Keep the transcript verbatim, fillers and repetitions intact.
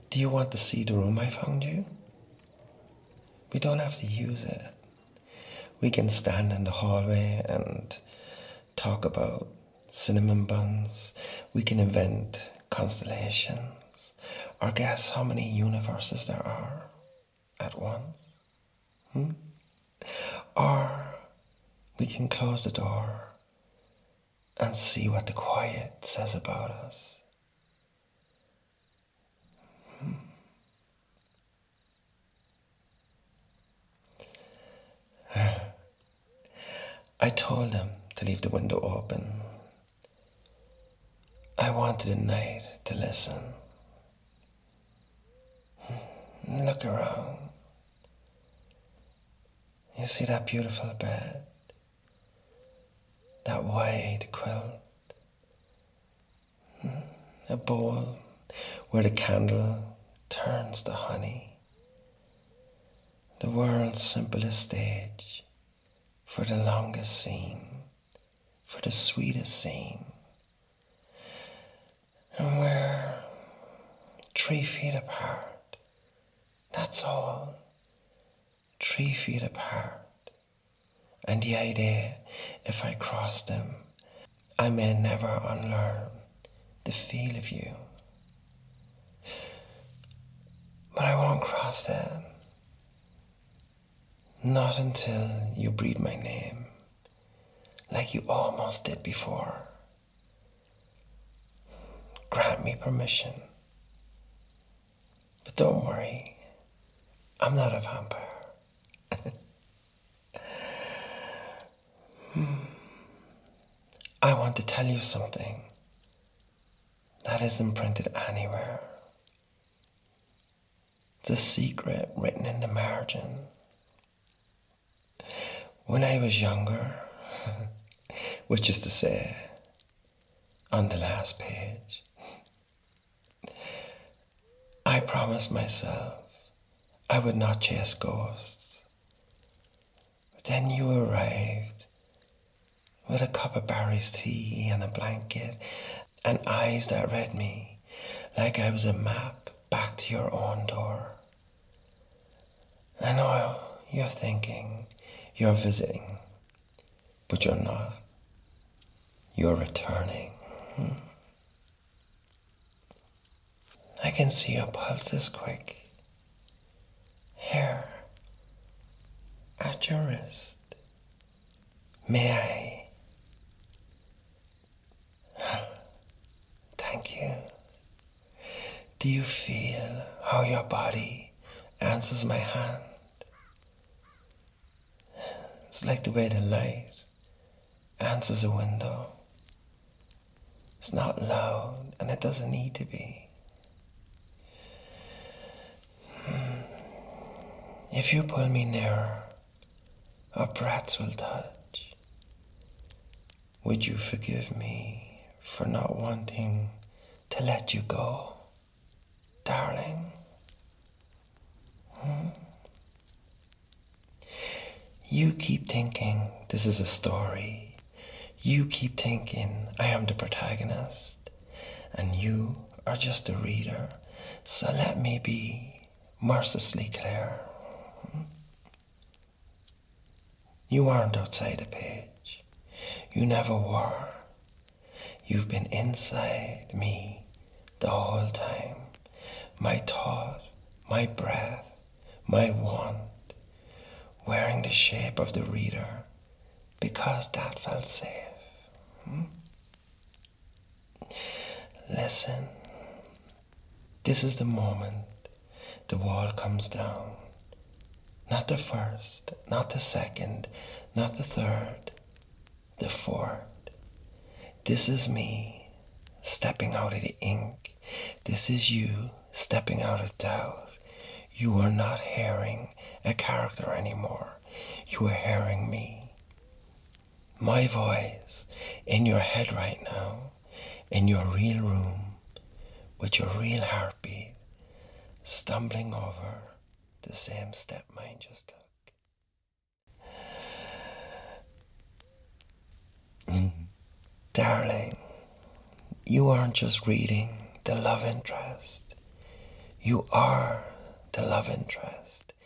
Do you want to see the room I found you? We don't have to use it. We can stand in the hallway and talk about cinnamon buns. We can invent constellations or guess how many universes there are at once. Hmm? Or we can close the door and see what the quiet says about us. Hmm. I told them to leave the window open. I wanted the night to listen. Look around. You see that beautiful bed? That wide quilt? A bowl where the candle turns to honey. The world's simplest stage for the longest scene, for the sweetest scene. And we're three feet apart. That's all. Three feet apart. And the idea, if I cross them, I may never unlearn the feel of you. But I won't cross them. Not until you breathe my name, like you almost did before. Grant me permission. But don't worry, I'm not a vampire. I want to tell you something that isn't printed anywhere. It's a secret written in the margin. When I was younger, which is to say, on the last page, I promised myself I would not chase ghosts. But then you arrived with a cup of Barry's tea and a blanket and eyes that read me like I was a map back to your own door. I know you're thinking you're visiting, but you're not. You're returning. Hmm. I can see your pulse is quick. Here, at your wrist. May I? Thank you. Do you feel how your body answers my hand? It's like the way the light answers a window. It's not loud and it doesn't need to be. If you pull me nearer, our breaths will touch. Would you forgive me for not wanting to let you go, darling? Hmm? You keep thinking this is a story. You keep thinking I am the protagonist, and you are just a reader. So let me be mercilessly clear. You aren't outside the page. You never were. You've been inside me the whole time. My thought, my breath, my want, wearing the shape of the reader because that felt safe. Hmm? Listen, this is the moment the wall comes down. Not the first, not the second, not the third, the fourth. This is me stepping out of the ink. This is you stepping out of doubt. You are not hearing a character anymore. You are hearing me. My voice in your head right now, in your real room, with your real heartbeat, stumbling over the same step mine just took. Darling, you aren't just reading the love interest. You are the love interest.